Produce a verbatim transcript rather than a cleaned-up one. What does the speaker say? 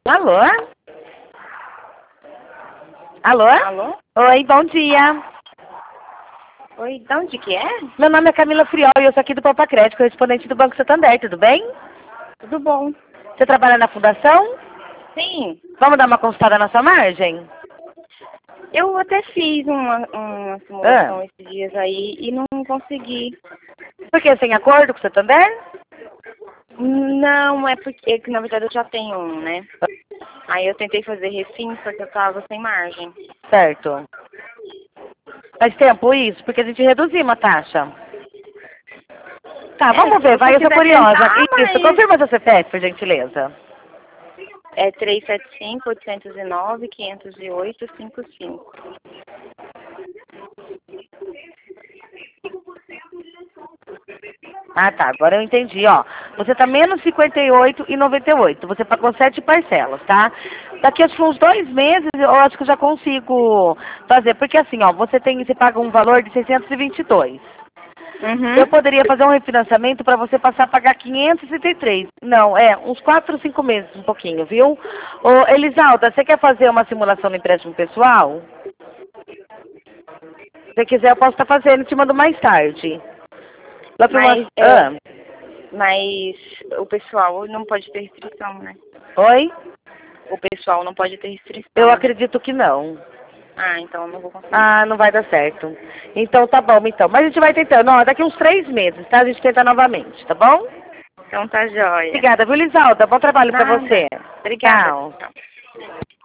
Alô? Alô? Alô? Oi, bom dia. Oi, de onde que é? Meu nome é Camila Friol e eu sou aqui do Poupa Crédito, correspondente do Banco Santander, tudo bem? Tudo bom? Você trabalha na fundação? Sim, Vamos dar uma consultada na sua margem? eu até fiz uma, uma simulação Ah. esses dias aí e não consegui. Por que, sem acordo com o Santander? Não, é porque, que na verdade eu já tenho um, né? Aí eu tentei fazer refim, só que eu tava sem margem. Certo. Faz tempo isso? Porque a gente reduziu uma taxa. Tá, É, vamos se ver, você vai, eu sou quiser curiosa. tentar, Isso, mas... confirma seu C P F, por gentileza. É três sete cinco, oito zero nove, quinhentos e oito, cinquenta e cinco. Ah, tá, agora eu entendi, ó. Você tá menos cinquenta e oito e noventa e oito. Você pagou sete parcelas, tá? Daqui acho que uns dois meses eu acho que eu já consigo fazer. Porque assim, ó, você tem, você paga um valor de seiscentos e vinte e dois. Eu Uhum. poderia fazer um refinanciamento para você passar a pagar quinhentos e sessenta e três. Não, é, uns quatro, cinco meses, um pouquinho, viu? Ô, Elisalda, você quer fazer uma simulação no empréstimo pessoal? Se você quiser, eu posso estar fazendo, te mando mais tarde. Lá pra uma... Mas, é, Ah, mas o pessoal não pode ter restrição, né? oi? O pessoal não pode ter restrição, Eu né? acredito que não. Ah, então eu não vou conseguir. Ah, não vai dar certo. Então tá bom, então. Mas a gente vai tentando, ó, daqui uns três meses, tá? A gente tenta novamente, tá bom? Então tá jóia. Obrigada, viu, Lisalda? Bom trabalho pra Nada. você. Obrigada. Tchau. Tchau.